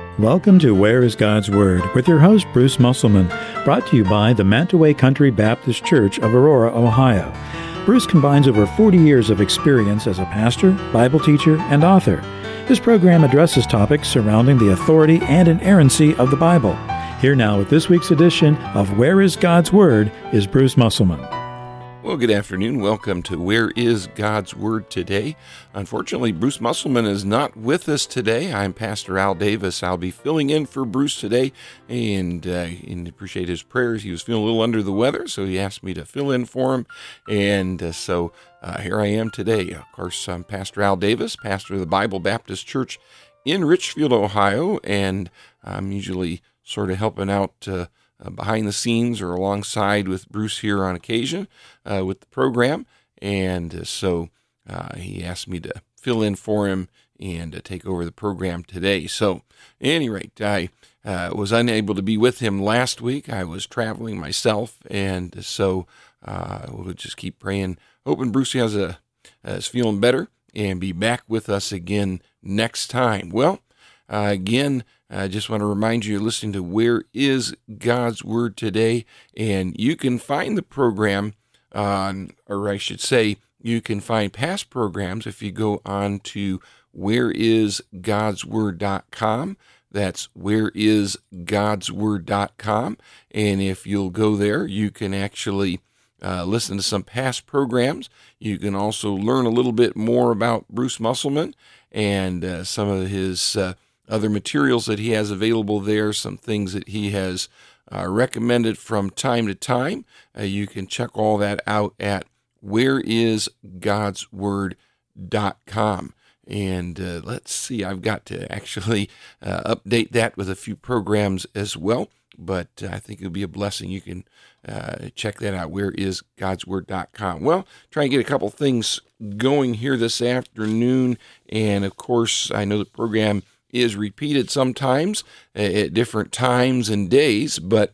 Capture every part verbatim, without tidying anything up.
Welcome to Where is God's Word with your host, Bruce Musselman, brought to you by the Mantaway Country Baptist Church of Aurora, Ohio. Bruce combines over forty years of experience as a pastor, Bible teacher, and author. This program addresses topics surrounding the authority and inerrancy of the Bible. Here now with this week's edition of Where is God's Word is Bruce Musselman. Well, good afternoon. Welcome to Where is God's Word today. Unfortunately, Bruce Musselman is not with us today. I'm Pastor Al Davis. I'll be filling in for Bruce today, and, uh, and appreciate his prayers. He was feeling a little under the weather, so he asked me to fill in for him, and uh, so uh, here I am today. Of course, I'm Pastor Al Davis, pastor of the Bible Baptist Church in Richfield, Ohio, and I'm usually sort of helping out uh, Uh, behind the scenes or alongside with Bruce here on occasion uh, with the program. And uh, so uh, he asked me to fill in for him and uh, take over the program today. So at any rate, I uh, was unable to be with him last week. I was traveling myself. And so uh, we'll just keep praying, hoping Bruce has a, uh, is feeling better and be back with us again next time. Well, uh, again, I just want to remind you, you're listening to Where is God's Word today, and you can find the program on, or I should say, you can find past programs if you go on to where is gods word dot com. That's where is gods word dot com, and if you'll go there, you can actually uh, listen to some past programs. You can also learn a little bit more about Bruce Musselman and uh, some of his uh, other materials that he has available there, some things that he has uh, recommended from time to time. Uh, you can check all that out at where is gods word dot com. And uh, let's see, I've got to actually uh, update that with a few programs as well, but uh, I think it'll be a blessing. You can uh, check that out, where is gods word dot com. Well, try and get a couple things going here this afternoon, and of course, I know the program is repeated sometimes at different times and days, but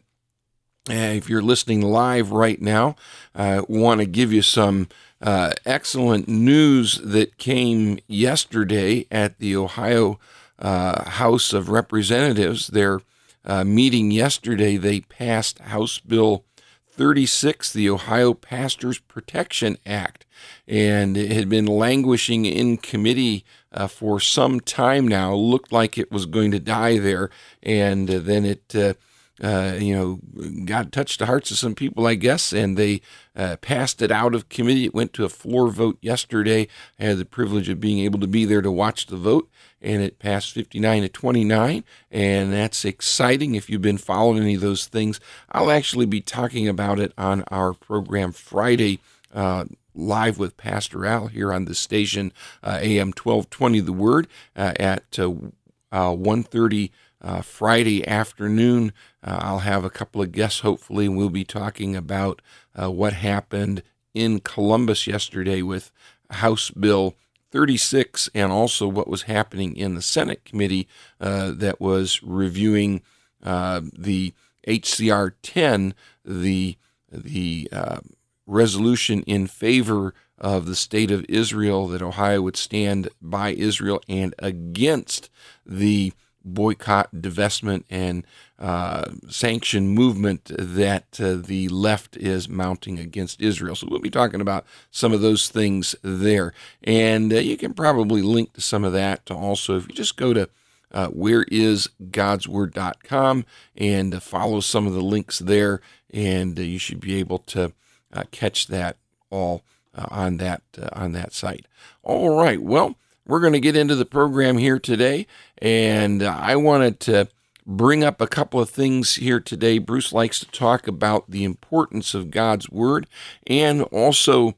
uh, if you're listening live right now, I want to give you some uh, excellent news that came yesterday at the Ohio uh, House of Representatives. Their uh, meeting yesterday, they passed House Bill thirty-six, the Ohio Pastors Protection Act, and it had been languishing in committee uh, for some time now. Looked like it was going to die there, and uh, then it, uh, uh, you know, got touched the hearts of some people, I guess, and they uh, passed it out of committee. It went to a floor vote yesterday. I had the privilege of being able to be there to watch the vote, and it passed fifty-nine to twenty-nine, and that's exciting. If you've been following any of those things, I'll actually be talking about it on our program Friday, uh, live with Pastor Al here on the station, uh, A M twelve twenty The Word, uh, at uh, uh, one thirty uh, Friday afternoon. Uh, I'll have a couple of guests, hopefully, and we'll be talking about uh, what happened in Columbus yesterday with House Bill thirty-six, and also what was happening in the Senate committee uh, that was reviewing uh, the H C R ten, the the uh, resolution in favor of the state of Israel, that Ohio would stand by Israel and against the boycott, divestment, and uh, sanction movement that uh, the left is mounting against Israel. So we'll be talking about some of those things there. And uh, you can probably link to some of that also if you just go to uh, where is gods word dot com and uh, follow some of the links there, and uh, you should be able to uh, catch that all uh, on that uh, on that site. All right, well, we're going to get into the program here today, and uh, I wanted to bring up a couple of things here today. Bruce likes to talk about the importance of God's Word, and also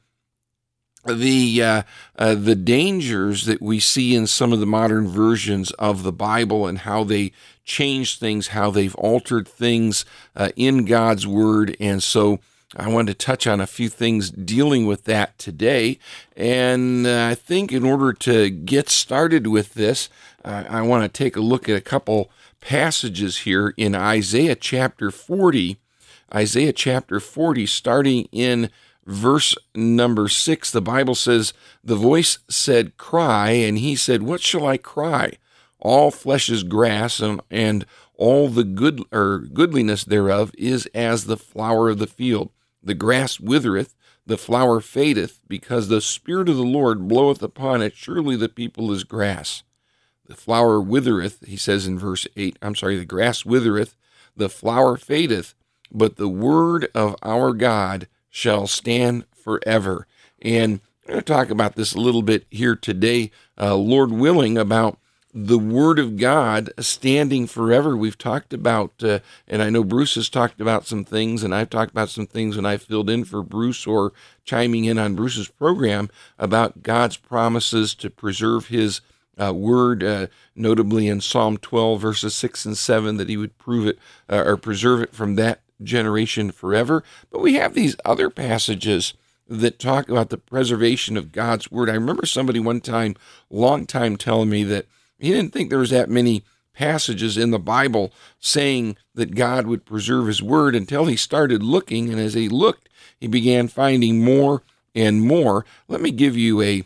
the uh, uh, the dangers that we see in some of the modern versions of the Bible, and how they change things, how they've altered things uh, in God's Word. And so I wanted to touch on a few things dealing with that today. And uh, I think in order to get started with this, uh, I want to take a look at a couple passages here in Isaiah chapter forty. Isaiah chapter forty, starting in verse number six, the Bible says, "The voice said, 'Cry,' and he said, 'What shall I cry?' all flesh is grass, and, and all the good or goodliness thereof is as the flower of the field. The grass withereth, the flower fadeth, because the Spirit of the Lord bloweth upon it. Surely the people is grass. The flower withereth, he says in verse eight, I'm sorry, the grass withereth, the flower fadeth, but the word of our God shall stand forever. And I'm going to talk about this a little bit here today, uh, Lord willing, about the Word of God standing forever. We've talked about, uh, and I know Bruce has talked about some things, and I've talked about some things when I filled in for Bruce or chiming in on Bruce's program about God's promises to preserve His uh, Word, uh, notably in Psalm twelve, verses six and seven, that He would prove it uh, or preserve it from that generation forever. But we have these other passages that talk about the preservation of God's Word. I remember somebody one time, long time, telling me that he didn't think there was that many passages in the Bible saying that God would preserve His Word until he started looking, and as he looked, he began finding more and more. Let me give you a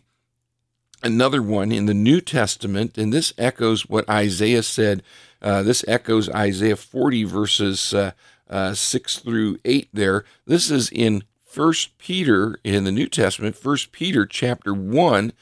another one in the New Testament, and this echoes what Isaiah said. Uh, this echoes Isaiah forty, verses uh, uh, six through eight there. This is in First Peter in the New Testament, First Peter chapter one,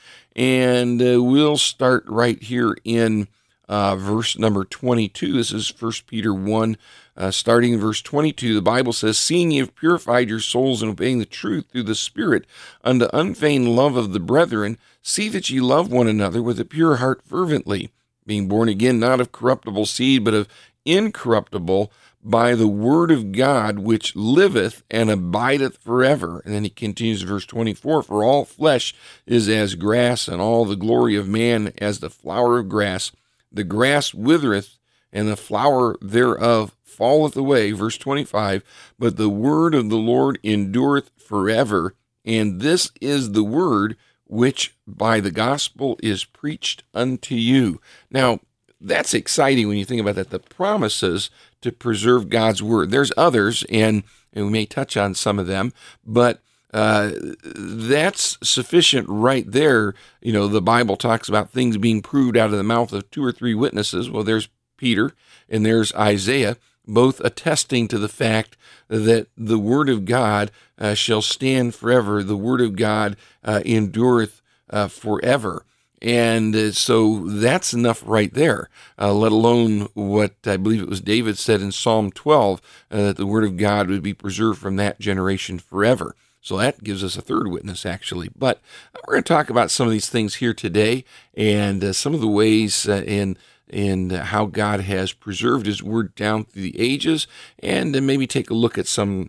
and uh, we'll start right here in uh, verse number twenty-two. This is First Peter one, uh, starting in verse twenty-two. The Bible says, "Seeing ye have purified your souls in obeying the truth through the Spirit unto unfeigned love of the brethren, see that ye love one another with a pure heart fervently, being born again not of corruptible seed, but of incorruptible, by the word of God, which liveth and abideth forever." And then he continues, verse twenty-four, "For all flesh is as grass, and all the glory of man as the flower of grass. The grass withereth, and the flower thereof falleth away." Verse twenty-five, "But the word of the Lord endureth forever. And this is the word which by the gospel is preached unto you." Now, that's exciting when you think about that, the promises to preserve God's Word. There's others, and, and we may touch on some of them, but uh, that's sufficient right there. You know, the Bible talks about things being proved out of the mouth of two or three witnesses. Well, there's Peter and there's Isaiah, both attesting to the fact that the Word of God uh, shall stand forever. The Word of God uh, endureth uh, forever. And uh, so that's enough right there, uh, let alone what I believe it was David said in Psalm twelve, uh, that the Word of God would be preserved from that generation forever. So that gives us a third witness, actually. But we're going to talk about some of these things here today, and uh, some of the ways uh, in and how God has preserved His Word down through the ages, and uh, maybe take a look at some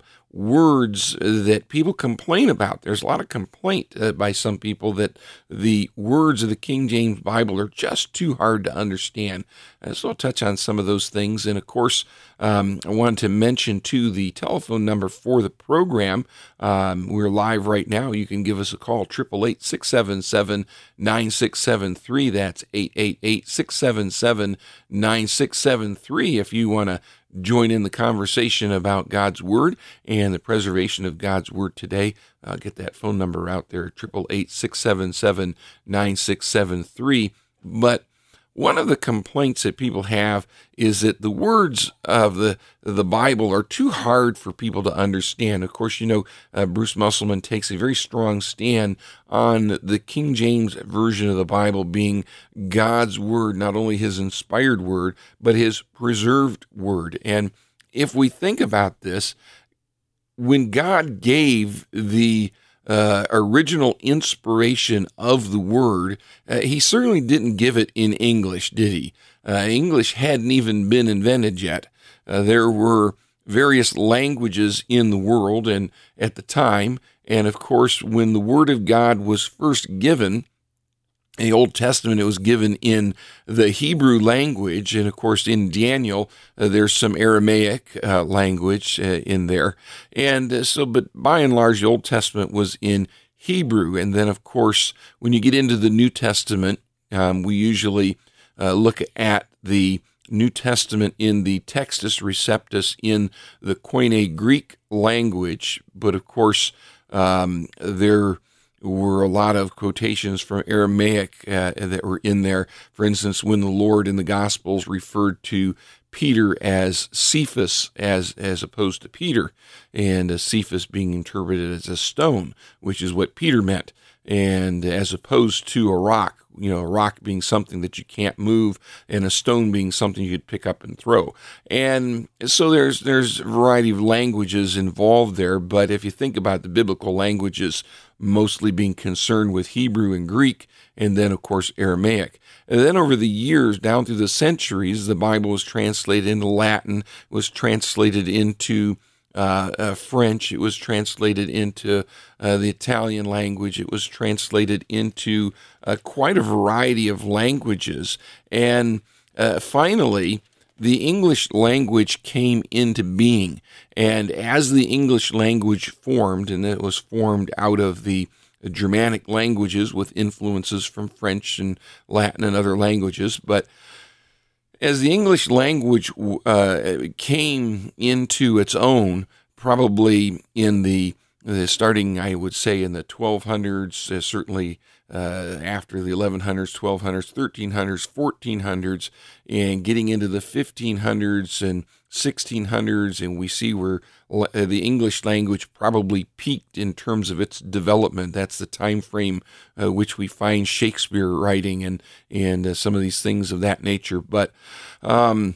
words that people complain about. There's a lot of complaint uh, by some people that the words of the King James Bible are just too hard to understand. Uh, so I'll touch on some of those things. And of course, um, I wanted to mention too the telephone number for the program. Um, we're live right now. You can give us a call, eight eight eight, six seven seven, nine six seven three. That's eight eight eight, six seven seven, nine six seven three if you want to join in the conversation about God's Word and the preservation of God's Word today. Uh, get that phone number out there, eight eight eight, six seven seven, nine six seven three. But one of the complaints that people have is that the words of the the Bible are too hard for people to understand. Of course, you know, uh, Bruce Musselman takes a very strong stand on the King James Version of the Bible being God's Word, not only His inspired Word, but His preserved Word. And if we think about this, when God gave the Uh, original inspiration of the Word, uh, He certainly didn't give it in English, did He? Uh, English hadn't even been invented yet. Uh, there were various languages in the world and at the time, and of course, when the Word of God was first given, in the Old Testament, it was given in the Hebrew language, and of course, in Daniel, uh, there's some Aramaic uh, language uh, in there. And uh, so, but by and large, the Old Testament was in Hebrew. And then, of course, when you get into the New Testament, um, we usually uh, look at the New Testament in the Textus Receptus in the Koine Greek language. But of course, um, there were a lot of quotations from Aramaic uh, that were in there. For instance, when the Lord in the Gospels referred to Peter as Cephas as as opposed to Peter, and uh, Cephas being interpreted as a stone, which is what Peter meant, and as opposed to a rock, you know, a rock being something that you can't move, and a stone being something you could pick up and throw. And so there's there's a variety of languages involved there, but if you think about the biblical languages mostly being concerned with Hebrew and Greek, and then, of course, Aramaic. And then over the years, down through the centuries, the Bible was translated into Latin, was translated into uh, uh, French, it was translated into uh, the Italian language, it was translated into uh, quite a variety of languages. And uh, finally, the English language came into being. And as the English language formed, and it was formed out of the Germanic languages with influences from French and Latin and other languages, but as the English language uh, came into its own, probably in the, the starting, I would say, in the twelve hundreds, uh, certainly uh, after the eleven hundreds, twelve hundreds, thirteen hundreds, fourteen hundreds, and getting into the fifteen hundreds and sixteen hundreds, and we see where the English language probably peaked in terms of its development. That's the time frame uh, which we find Shakespeare writing and and uh, some of these things of that nature. But um,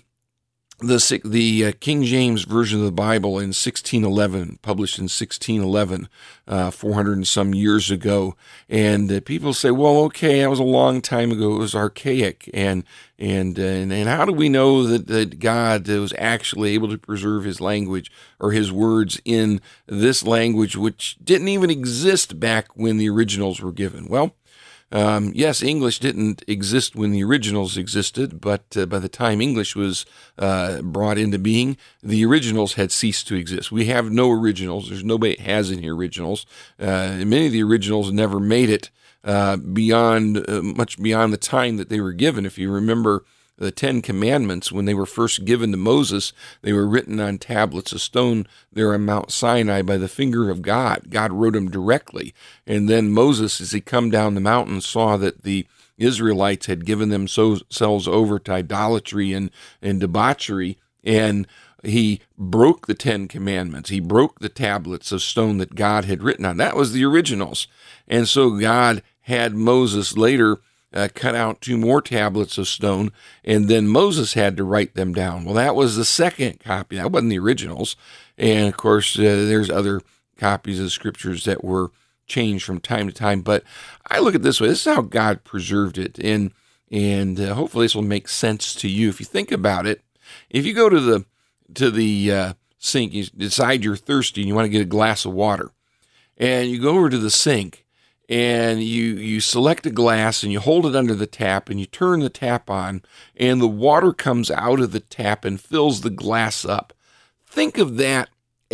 the the uh, King James Version of the Bible in sixteen eleven, published in sixteen eleven, uh, four hundred and some years ago, and uh, people say, well, okay, that was a long time ago, it was archaic, and and uh, and, and how do we know that, that God was actually able to preserve his language or his words in this language, which didn't even exist back when the originals were given? Well, Um, yes, English didn't exist when the originals existed, but uh, by the time English was uh, brought into being, the originals had ceased to exist. We have no originals. There's nobody that has any originals. Uh, and many of the originals never made it uh, beyond, uh, much beyond the time that they were given. If you remember the Ten Commandments, when they were first given to Moses, they were written on tablets of stone there on Mount Sinai by the finger of God. God wrote them directly. And then Moses, as he come down the mountain, saw that the Israelites had given themselves over to idolatry and, and debauchery, and he broke the Ten Commandments. He broke the tablets of stone that God had written on. That was the originals. And so God had Moses later Uh, cut out two more tablets of stone, and then Moses had to write them down. Well, that was the second copy. That wasn't the originals. And, of course, uh, there's other copies of scriptures that were changed from time to time. But I look at it this way. This is how God preserved it, and and uh, hopefully this will make sense to you. If you think about it, if you go to the, to the uh, sink, you decide you're thirsty and you want to get a glass of water, and you go over to the sink, and you, you select a glass and you hold it under the tap and you turn the tap on, and the water comes out of the tap and fills the glass up. Think of that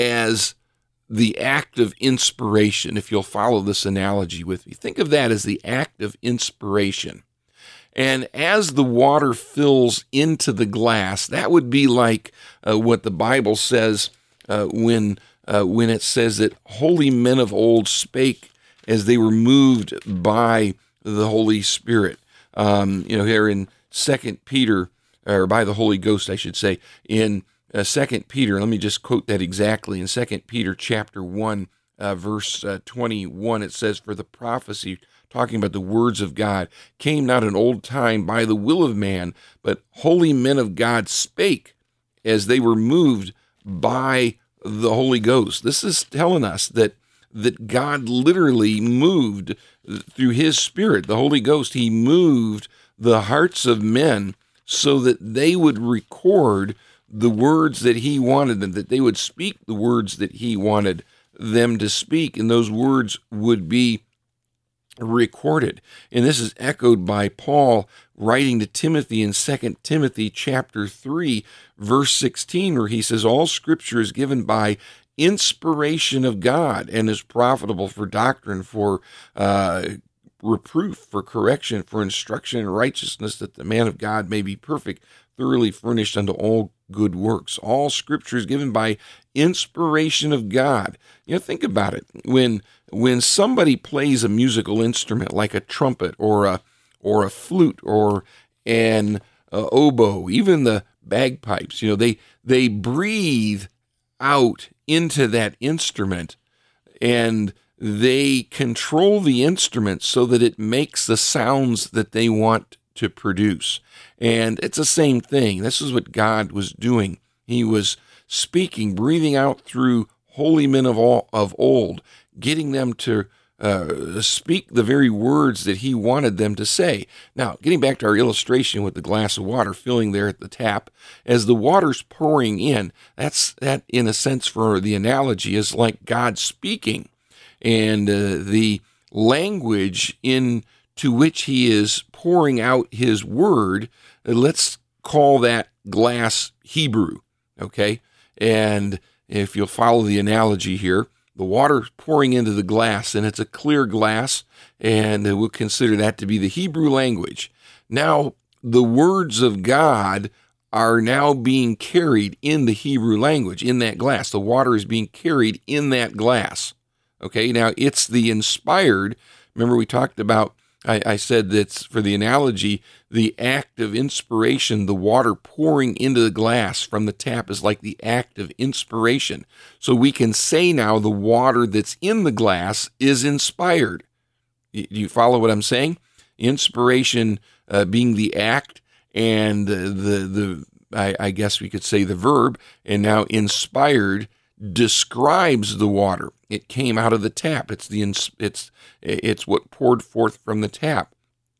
as the act of inspiration, if you'll follow this analogy with me. Think of that as the act of inspiration. And as the water fills into the glass, that would be like uh, what the Bible says uh, when, uh, when it says that holy men of old spake as they were moved by the Holy Spirit. Um, you know, here in Second Peter, or by the Holy Ghost, I should say, in uh, Second Peter, let me just quote that exactly. In Second Peter chapter one, uh, verse uh, twenty-one, it says, "For the prophecy," talking about the words of God, "came not in old time by the will of man, but holy men of God spake as they were moved by the Holy Ghost." This is telling us that that God literally moved through his Spirit, the Holy Ghost. He moved the hearts of men so that they would record the words that he wanted them, that they would speak the words that he wanted them to speak, and those words would be recorded. And this is echoed by Paul writing to Timothy in Second Timothy chapter three, verse sixteen, where he says, "All scripture is given by inspiration of God and is profitable for doctrine, for uh, reproof, for correction, for instruction in righteousness, that the man of God may be perfect, thoroughly furnished unto all good works. All Scripture is given by inspiration of God. You know, think about it. When when somebody plays a musical instrument like a trumpet or a or a flute or an uh, oboe, even the bagpipes, you know, they they breathe out into that instrument, and they control the instrument so that it makes the sounds that they want to produce. And it's the same thing. This is what God was doing. He was speaking, breathing out through holy men of all, of old, getting them to uh, speak the very words that he wanted them to say. Now, getting back to our illustration with the glass of water filling there at the tap, as the water's pouring in, that's that in a sense, for the analogy, is like God speaking. And uh, the language into which he is pouring out his word, uh, let's call that glass Hebrew, okay? And if you'll follow the analogy here, the water pouring into the glass, and it's a clear glass, and we'll consider that to be the Hebrew language. Now, the words of God are now being carried in the Hebrew language, in that glass. The water is being carried in that glass. Okay, now it's the inspired. Remember, we talked about, I, I said that's for the analogy, the act of inspiration, the water pouring into the glass from the tap is like the act of inspiration. So we can say now the water that's in the glass is inspired. Do you follow what I'm saying? Inspiration uh, being the act, and the, the, the I, I guess we could say the verb, and now inspired describes the water. It came out of the tap. It's the it's it's what poured forth from the tap.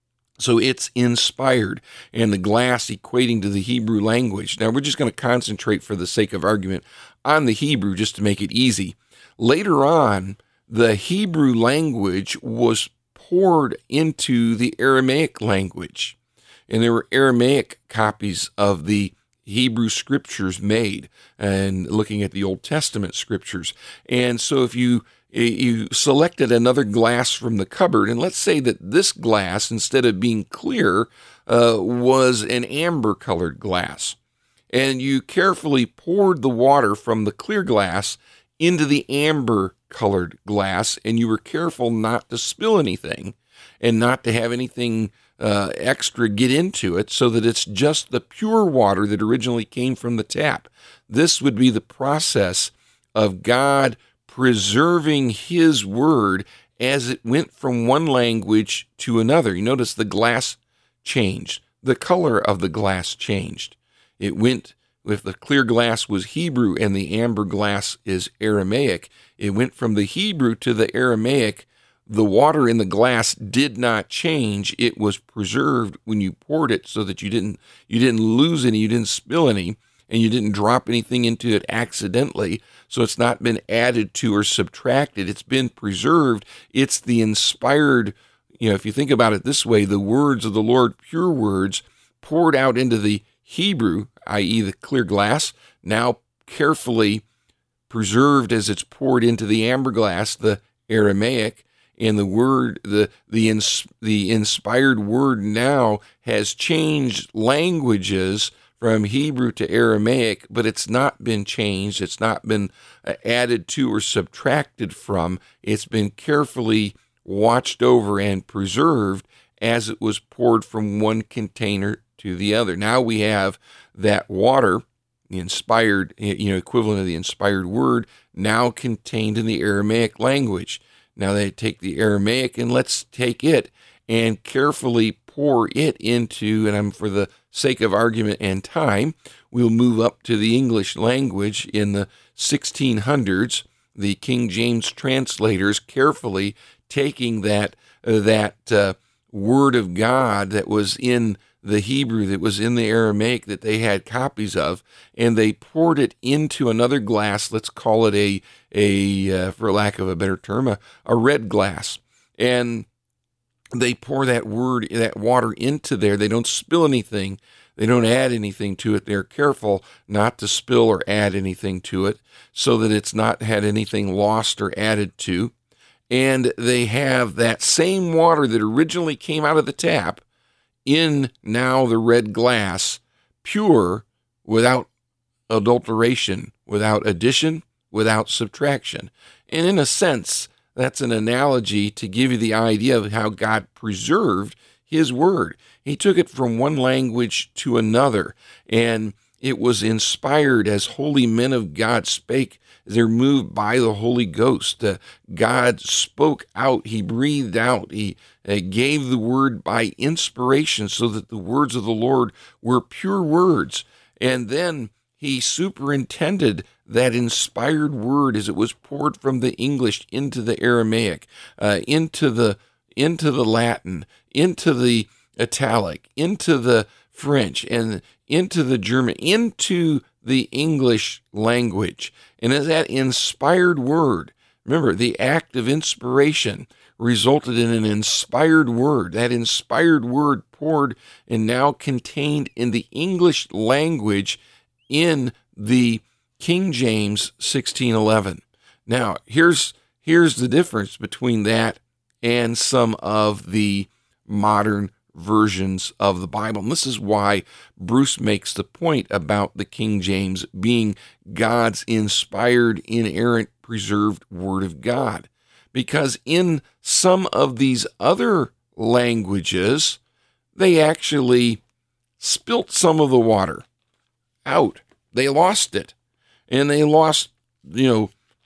So it's inspired, and the glass equating to the Hebrew language. Now we're just going to concentrate for the sake of argument on the Hebrew just to make it easy. Later on, the Hebrew language was poured into the Aramaic language, and there were Aramaic copies of the Hebrew scriptures made, and looking at the Old Testament scriptures. And so if you you selected another glass from the cupboard, and let's say that this glass, instead of being clear, uh, was an amber-colored glass, and you carefully poured the water from the clear glass into the amber-colored glass, and you were careful not to spill anything and not to have anything Uh, extra get into it, so that it's just the pure water that originally came from the tap. This would be the process of God preserving his word as it went from one language to another. You notice the glass changed. The color of the glass changed. It went, if the clear glass was Hebrew and the amber glass is Aramaic, it went from the Hebrew to the Aramaic. The water in the glass did not change. It was preserved when you poured it, so that you didn't you didn't lose any, you didn't spill any, and you didn't drop anything into it accidentally. So it's not been added to or subtracted. It's been preserved. It's the inspired, you know, if you think about it this way, the words of the Lord, pure words, poured out into the Hebrew, that is the clear glass, now carefully preserved as it's poured into the amber glass, the Aramaic. And the word, the the ins, the inspired word now has changed languages from Hebrew to Aramaic, but it's not been changed. It's not been added to or subtracted from. It's been carefully watched over and preserved as it was poured from one container to the other. Now we have that water, the inspired, you know, equivalent of the inspired word, now contained in the Aramaic language. Now they take the Aramaic, and let's take it and carefully pour it into, and I'm for the sake of argument and time, we'll move up to the English language in the sixteen hundreds. The King James translators carefully taking that uh, that uh, word of God that was in the Hebrew, that was in the Aramaic, that they had copies of, and they poured it into another glass. Let's call it a, a uh, for lack of a better term, a, a red glass. And they pour that word, that water into there. They don't spill anything. They don't add anything to it. They're careful not to spill or add anything to it, so that it's not had anything lost or added to. and they have that same water that originally came out of the tap in now the red glass, pure, without adulteration, without addition, without subtraction. And in a sense, that's an analogy to give you the idea of how God preserved his word. He took it from one language to another, and it was inspired as holy men of God spake. They're moved by the Holy Ghost. Uh, God spoke out. He breathed out. He uh, gave the word by inspiration so that the words of the Lord were pure words. And then he superintended that inspired word as it was poured from the English into the Aramaic, uh, into the into the Latin, into the Italic, into the French, and into the German, into the English language. And as that inspired word, remember, the act of inspiration resulted in an inspired word. That inspired word poured and now contained in the English language in the King James sixteen eleven. Now, here's here's the difference between that and some of the modern versions of the Bible. And this is why Bruce makes the point about the King James being God's inspired, inerrant, preserved Word of God. Because in some of these other languages, they actually spilt some of the water out. They lost it. And they lost, you know,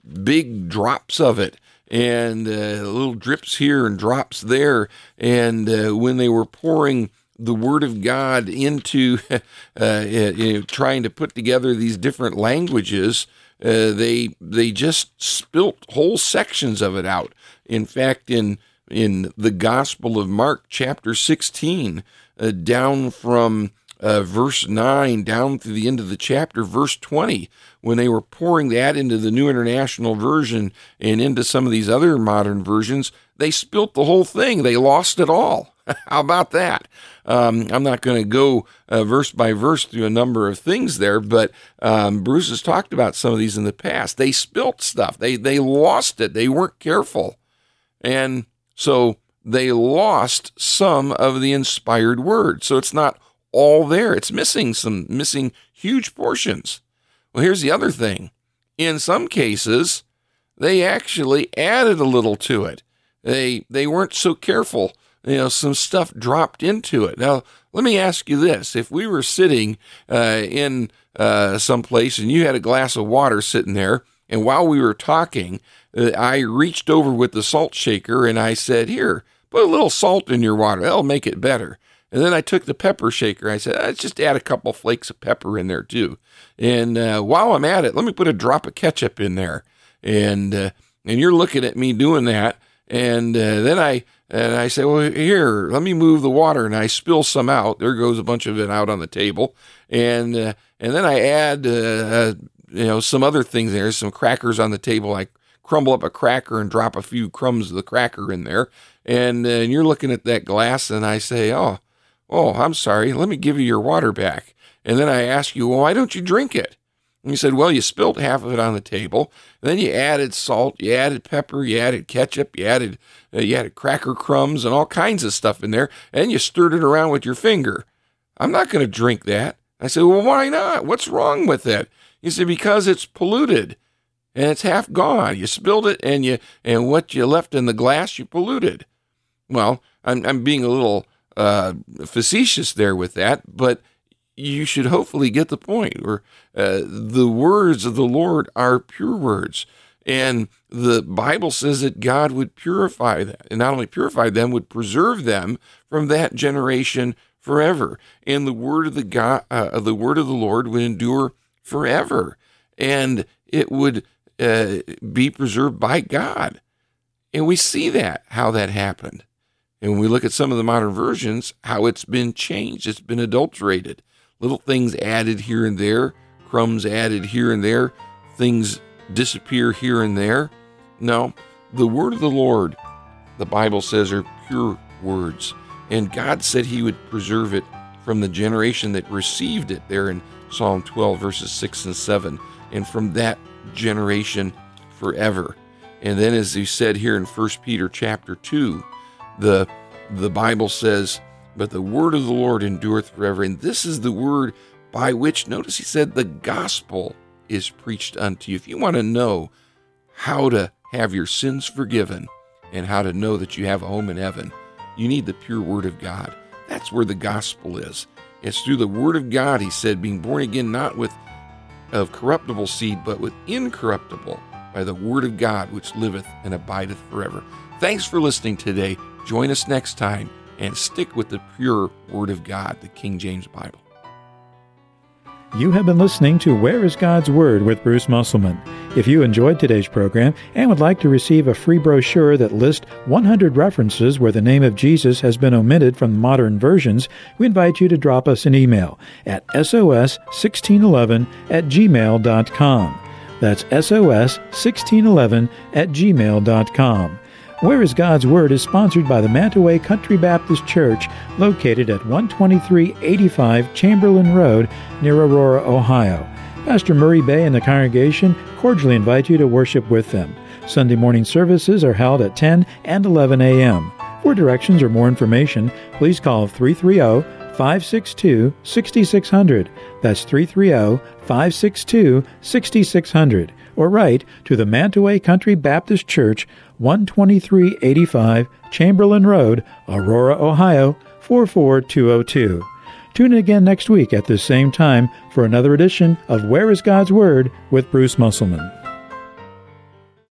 big drops of it, and uh, little drips here and drops there. And uh, when they were pouring the Word of God into uh, you know, trying to put together these different languages, uh, they they just spilt whole sections of it out. In fact, in in the Gospel of Mark, chapter sixteen, uh, down from Uh, verse nine down through the end of the chapter, verse twenty, when they were pouring that into the New International Version and into some of these other modern versions, they spilt the whole thing. They lost it all. How about that? Um, I'm not going to go uh, verse by verse through a number of things there, but um, Bruce has talked about some of these in the past. They spilt stuff. They, they lost it. They weren't careful. And so they lost some of the inspired word. So it's not all there. It's missing some, missing huge portions. Well, here's the other thing. In some cases, they actually added a little to it. They they weren't so careful. You know, some stuff dropped into it. Now, let me ask you this. If we were sitting uh, in uh, some place and you had a glass of water sitting there, and while we were talking, uh, I reached over with the salt shaker and I said, here, put a little salt in your water. That'll make it better. And then I took the pepper shaker. I said, let's just add a couple flakes of pepper in there too. And uh, while I'm at it, let me put a drop of ketchup in there. And uh, and you're looking at me doing that. And uh, then I and I say, well, here, let me move the water. And I spill some out. There goes a bunch of it out on the table. And uh, and then I add, uh, uh, you know, some other things there, some crackers on the table. I crumble up a cracker and drop a few crumbs of the cracker in there. And, uh, and you're looking at that glass, and I say, oh, Oh, I'm sorry, let me give you your water back. And then I ask you, well, why don't you drink it? And you said, well, you spilled half of it on the table. And then you added salt, you added pepper, you added ketchup, you added uh, you added cracker crumbs and all kinds of stuff in there, and you stirred it around with your finger. I'm not going to drink that. I said, well, why not? What's wrong with it? You said, because it's polluted, and it's half gone. You spilled it, and you and what you left in the glass, you polluted. Well, I'm I'm being a little Uh, facetious there with that, but you should hopefully get the point. Or uh, the words of the Lord are pure words, and the Bible says that God would purify them, and not only purify them, would preserve them from that generation forever. And the word of the God, uh, the word of the Lord would endure forever, and it would uh, be preserved by God. And we see that how that happened. And when we look at some of the modern versions, how it's been changed, it's been adulterated. Little things added here and there, crumbs added here and there, things disappear here and there. No, the word of the Lord, the Bible says, are pure words. And God said he would preserve it from the generation that received it there in Psalm twelve, verses six and seven, and from that generation forever. And then, as you said here in First Peter chapter two, the, the Bible says, but the word of the Lord endureth forever. And this is the word by which, notice he said, the gospel is preached unto you. If you want to know how to have your sins forgiven and how to know that you have a home in heaven, you need the pure word of God. That's where the gospel is. It's through the word of God, he said, being born again, not with of corruptible seed, but with incorruptible, by the word of God, which liveth and abideth forever. Thanks for listening today. Join us next time and stick with the pure word of God, the King James Bible. You have been listening to Where is God's Word with Bruce Musselman. If you enjoyed today's program and would like to receive a free brochure that lists one hundred references where the name of Jesus has been omitted from modern versions, we invite you to drop us an email at S O S sixteen eleven at gmail dot com. That's S O S sixteen eleven at gmail dot com. Where is God's Word is sponsored by the Mantaway Country Baptist Church, located at one twenty-three eighty-five Chamberlain Road near Aurora, Ohio. Pastor Murray Bay and the congregation cordially invite you to worship with them. Sunday morning services are held at ten and eleven a.m. For directions or more information, please call three three zero, five six two, six six zero zero. That's three three zero, five six two, six six zero zero. Or write to the Mantaway Country Baptist Church, one twenty-three eighty-five Chamberlain Road, Aurora, Ohio, four four two zero two. Tune in again next week at this same time for another edition of Where is God's Word with Bruce Musselman.